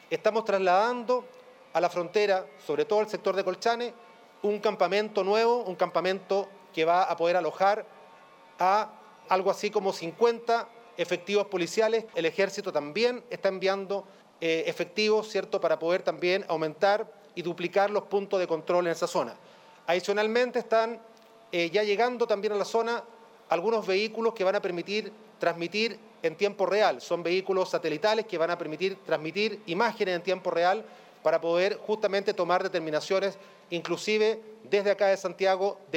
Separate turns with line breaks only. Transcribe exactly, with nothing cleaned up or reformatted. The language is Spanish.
Estamos trasladando a la frontera, sobre todo al sector de Colchane, un campamento nuevo, un campamento que va a poder alojar a algo así como cincuenta efectivos policiales. El Ejército también está enviando eh, efectivos, ¿cierto?, para poder también aumentar y duplicar los puntos de control en esa zona. Adicionalmente están eh, ya llegando también a la zona algunos vehículos que van a permitir transmitir en tiempo real. Son vehículos satelitales que van a permitir transmitir imágenes en tiempo real para poder justamente tomar determinaciones, inclusive desde acá de Santiago, de